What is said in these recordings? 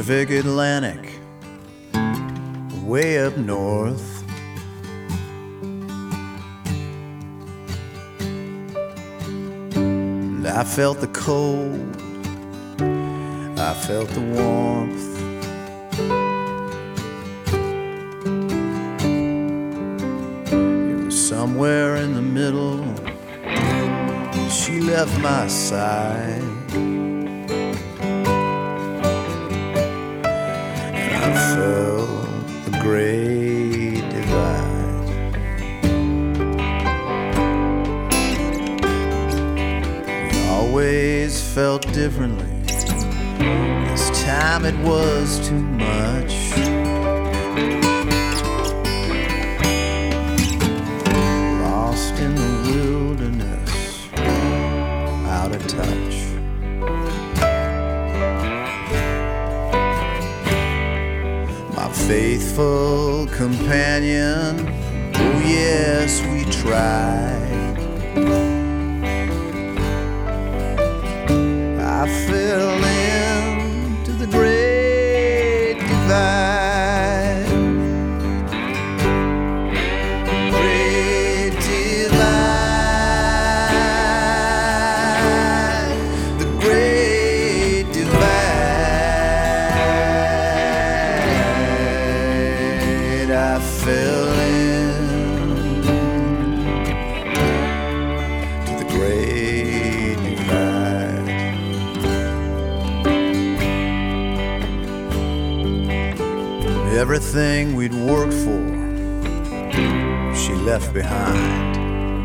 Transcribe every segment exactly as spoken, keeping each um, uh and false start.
Pacific Atlantic, way up north. And I felt the cold, I felt the warmth. It was somewhere in the middle, she left my side. I felt the great divide. We always felt differently. This time it was too much. Lost in the wilderness, out of touch. Faithful companion, oh yes, we tried. I fell into the great divide. Great divide. The great divide. I fell in to the great divide. Everything we'd worked for, she left behind.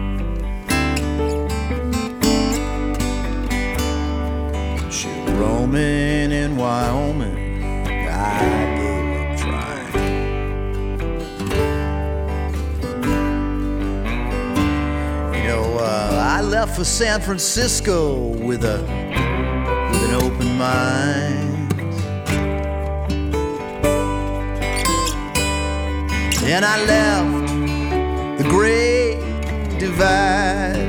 She was roaming in Wyoming. I gave up trying. I left for San Francisco with a with an open mind, and I left the great divide.